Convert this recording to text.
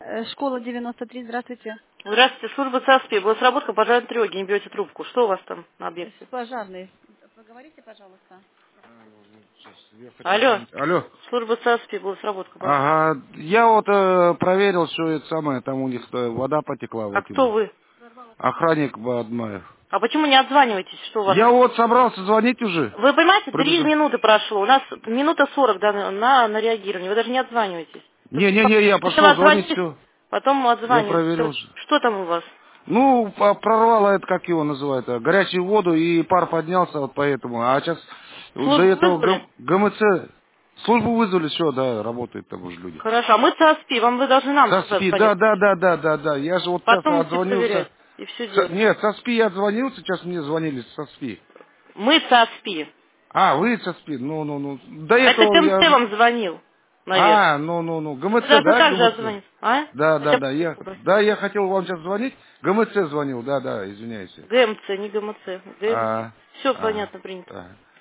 Школа 93, здравствуйте. Здравствуйте, служба САСПИ. Была сработка пожарной тревоги, не берете трубку. Что у вас там на объекте? Пожарный. Поговорите, пожалуйста. Я хотел Алло, звонить. Алло. служба САСПИ, была сработка пожарная. Ага, я вот проверил, что это самое, там у них вода потекла в А эти. кто вы? Охранник Бадмаев. А почему не отзваниваетесь? Что у вас? Я вот собрался звонить уже. Вы понимаете, 3 Пробежал. минуты прошло. У нас минута 40 да, на реагирование. Вы даже не отзваниваетесь. Не, я Сначала пошел звонить, отзвонитесь, все. потом Я отзваниваетесь. проверил уже. Что там у вас? Ну, прорвало это, как его называют, горячую воду, и пар поднялся вот поэтому. А сейчас до Службу этого вызвали? ГМЦ, службу вызвали, все, да, работают там уже люди. Хорошо, а мы САСПИ, вы должны нам Со сказать СПИ, да, понять. я же вот сейчас Потом все отзвонился. проверять и все делать. Нет, со СПИ я отзвонился, сейчас мне звонили со СПИ. Мы САСПИ. А, вы со СПИ, ну. До Это этого КМЦ я... вам звонил, наверное. ГМЦ, Вы должны да, также ГМЦ? отзвонить. А? Да, Хотя бы я хотел вам сейчас звонить, ГМЦ звонил, да, извиняюсь. ГМЦ, не ГМЦ. ГМЦ. А, Все а, понятно, принято. а.